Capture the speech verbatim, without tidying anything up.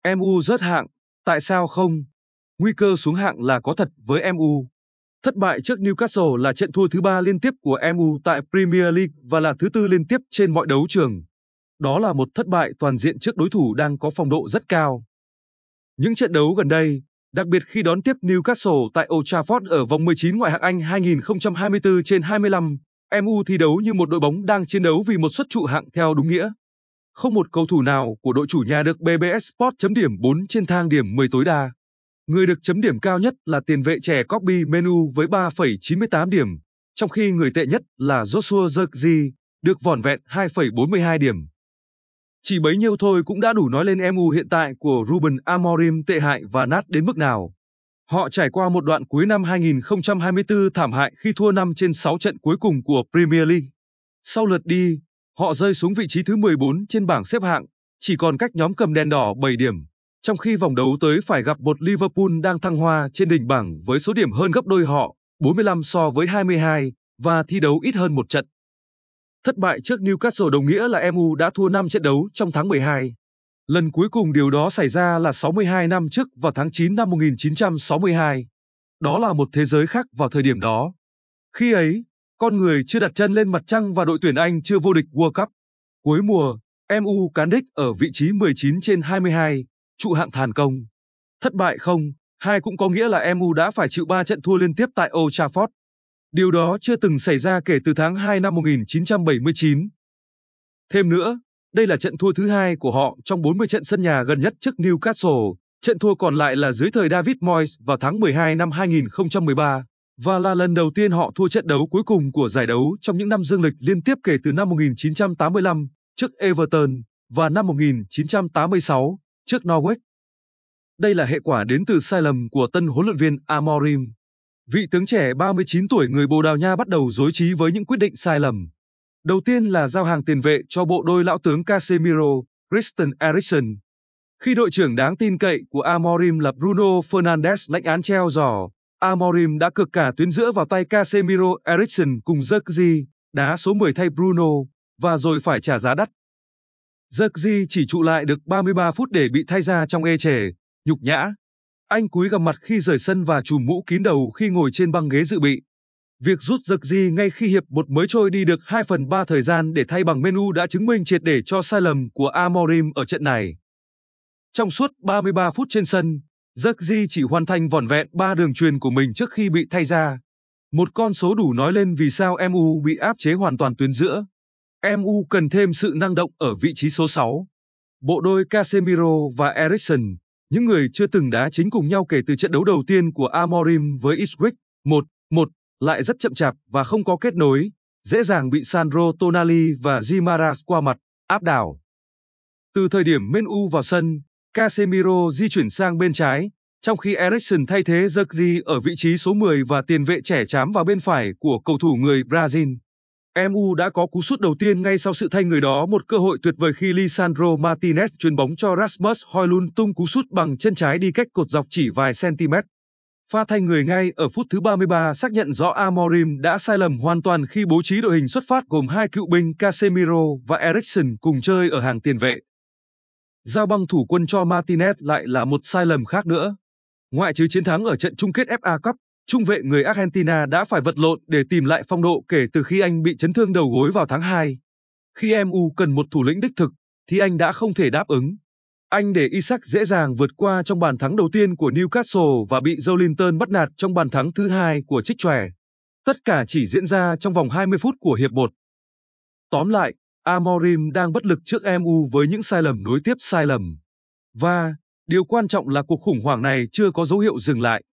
em u rớt hạng, tại sao không? Nguy cơ xuống hạng là có thật với em u. Thất bại trước Newcastle là trận thua thứ ba liên tiếp của em u tại Premier League và là thứ tư liên tiếp trên mọi đấu trường. Đó là một thất bại toàn diện trước đối thủ đang có phong độ rất cao. Những trận đấu gần đây, đặc biệt khi đón tiếp Newcastle tại Old Trafford ở vòng mười chín Ngoại hạng Anh hai nghìn không trăm hai mươi tư trên hai mươi lăm, em u thi đấu như một đội bóng đang chiến đấu vì một suất trụ hạng theo đúng nghĩa. Không một cầu thủ nào của đội chủ nhà được bê bê ét Sport chấm điểm bốn trên thang điểm mười tối đa. Người được chấm điểm cao nhất là tiền vệ trẻ Kobbie Mainoo với ba phẩy chín mươi tám điểm, trong khi người tệ nhất là Joshua Zirkzee, được vỏn vẹn hai phẩy bốn mươi hai điểm. Chỉ bấy nhiêu thôi cũng đã đủ nói lên em u hiện tại của Ruben Amorim tệ hại và nát đến mức nào. Họ trải qua một đoạn cuối năm hai nghìn không trăm hai mươi tư thảm hại khi thua năm trên sáu trận cuối cùng của Premier League. Sau lượt đi, họ rơi xuống vị trí thứ mười bốn trên bảng xếp hạng, chỉ còn cách nhóm cầm đèn đỏ bảy điểm, trong khi vòng đấu tới phải gặp một Liverpool đang thăng hoa trên đỉnh bảng với số điểm hơn gấp đôi họ, bốn mươi lăm so với hai mươi hai, và thi đấu ít hơn một trận. Thất bại trước Newcastle đồng nghĩa là em u đã thua năm trận đấu trong tháng mười hai. Lần cuối cùng điều đó xảy ra là sáu mươi hai năm trước vào tháng chín năm một nghìn chín trăm sáu mươi hai. Đó là một thế giới khác vào thời điểm đó. Khi ấy, con người chưa đặt chân lên mặt trăng và đội tuyển Anh chưa vô địch World Cup. Cuối mùa, em u cán đích ở vị trí mười chín trên hai mươi hai, trụ hạng thàn công. Thất bại không, hai cũng có nghĩa là em u đã phải chịu ba trận thua liên tiếp tại Old Trafford. Điều đó chưa từng xảy ra kể từ tháng hai năm một nghìn chín trăm bảy mươi chín. Thêm nữa, đây là trận thua thứ hai của họ trong bốn mươi trận sân nhà gần nhất trước Newcastle. Trận thua còn lại là dưới thời David Moyes vào tháng mười hai năm hai nghìn không trăm mười ba, và là lần đầu tiên họ thua trận đấu cuối cùng của giải đấu trong những năm dương lịch liên tiếp kể từ năm một nghìn chín trăm tám mươi lăm trước Everton và năm một nghìn chín trăm tám mươi sáu trước Norwich. Đây là hệ quả đến từ sai lầm của tân huấn luyện viên Amorim. Vị tướng trẻ ba mươi chín tuổi người Bồ Đào Nha bắt đầu rối trí với những quyết định sai lầm. Đầu tiên là giao hàng tiền vệ cho bộ đôi lão tướng Casemiro, Christian Eriksen. Khi đội trưởng đáng tin cậy của Amorim là Bruno Fernandes lãnh án treo giò, Amorim đã cược cả tuyến giữa vào tay Casemiro, Eriksen cùng Zirkzee, đá số mười thay Bruno, và rồi phải trả giá đắt. Zirkzee chỉ trụ lại được ba mươi ba phút để bị thay ra trong ê chề, nhục nhã. Anh cúi gằm mặt khi rời sân và trùm mũ kín đầu khi ngồi trên băng ghế dự bị. Việc rút Zirkzee ngay khi hiệp một mới trôi đi được hai phần ba thời gian để thay bằng Mainoo đã chứng minh triệt để cho sai lầm của Amorim ở trận này. Trong suốt ba mươi ba phút trên sân, Zirkzee chỉ hoàn thành vỏn vẹn ba đường chuyền của mình trước khi bị thay ra. Một con số đủ nói lên vì sao em u bị áp chế hoàn toàn tuyến giữa. em u cần thêm sự năng động ở vị trí số sáu. Bộ đôi Casemiro và Eriksen, những người chưa từng đá chính cùng nhau kể từ trận đấu đầu tiên của Amorim với Ipswich, một một, lại rất chậm chạp và không có kết nối, dễ dàng bị Sandro Tonali và Guimaraes qua mặt, áp đảo. Từ thời điểm Mainoo vào sân, Casemiro di chuyển sang bên trái, trong khi Eriksen thay thế Zirkzee ở vị trí số mười và tiền vệ trẻ chám vào bên phải của cầu thủ người Brazil. em u đã có cú sút đầu tiên ngay sau sự thay người đó, một cơ hội tuyệt vời khi Lisandro Martinez chuyền bóng cho Rasmus Højlund tung cú sút bằng chân trái đi cách cột dọc chỉ vài cm. Pha thay người ngay ở phút thứ ba mươi ba xác nhận rõ Amorim đã sai lầm hoàn toàn khi bố trí đội hình xuất phát gồm hai cựu binh Casemiro và Eriksen cùng chơi ở hàng tiền vệ. Giao băng thủ quân cho Martinez lại là một sai lầm khác nữa. Ngoại trừ chiến thắng ở trận chung kết ép a Cup, trung vệ người Argentina đã phải vật lộn để tìm lại phong độ kể từ khi anh bị chấn thương đầu gối vào tháng hai. Khi em u cần một thủ lĩnh đích thực, thì anh đã không thể đáp ứng. Anh để Isak dễ dàng vượt qua trong bàn thắng đầu tiên của Newcastle và bị Joelinton bắt nạt trong bàn thắng thứ hai của Trích Chòe. Tất cả chỉ diễn ra trong vòng hai mươi phút của hiệp một. Tóm lại, Amorim đang bất lực trước em u với những sai lầm nối tiếp sai lầm. Và, điều quan trọng là cuộc khủng hoảng này chưa có dấu hiệu dừng lại.